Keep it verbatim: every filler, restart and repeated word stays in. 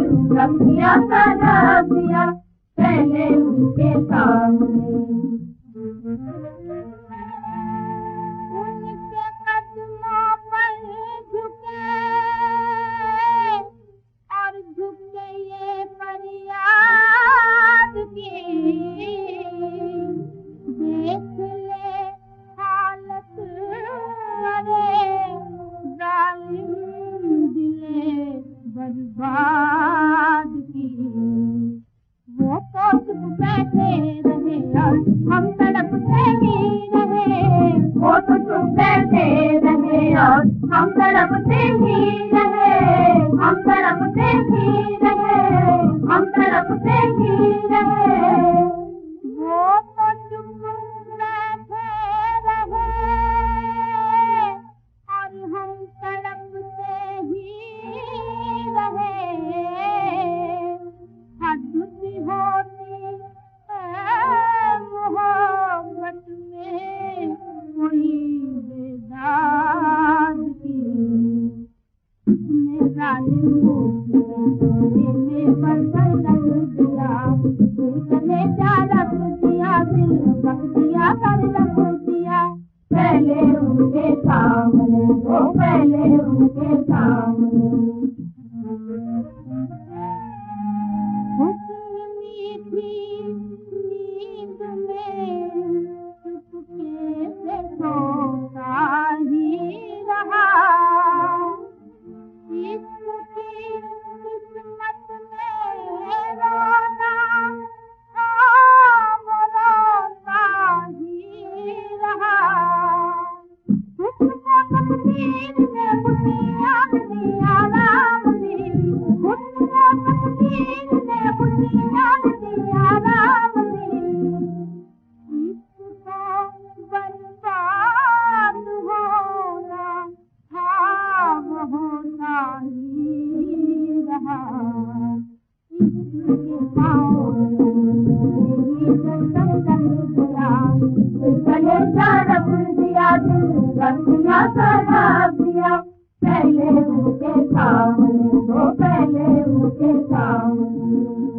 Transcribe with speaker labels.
Speaker 1: रख दिया सजा दिया पहले उनके सामने।
Speaker 2: उनके कदमों पर झुके और झुके ये फरियाद की, देख ले हालत अरे जालिम दिले बर्बाद की। वो तो चुप बैठे रहे और हम तड़पते ही रहे।
Speaker 1: वो तो चुप बैठे रहे और हम तड़पते ही रहे। हम तड़पते ही रहे। हम तड़पते ही रहे।
Speaker 2: वो तो चुप बैठे रहे और हम तड़पते ही रहे। हद सी होती है मोहब्बत में कोई बेदाद की। उसने जालिम को मेरे पर लग दिया, दिल कलेजा रख दिया, दिल रख दिया, कर रख दिया
Speaker 1: पहले उनके सामने, वो पहले उनके सामने।
Speaker 2: हुस्न मीठी नींद में चुपके से सोता ही रहा। इसकी किस्मत में रोना था, वो रोता ही रहा। उसको तकदीर ने बुनियाद दी आराम दी। उसको तकदीर ने बुनियाद दी आराम दी। इसको बर्बाद होना था, वो होता ही रहा। इसके पाँव में संग दिया,
Speaker 1: कलेजा रख दिया, दिल रख दिया, सजा दिया पहले उनके सामने, वो पहले उनके सामने।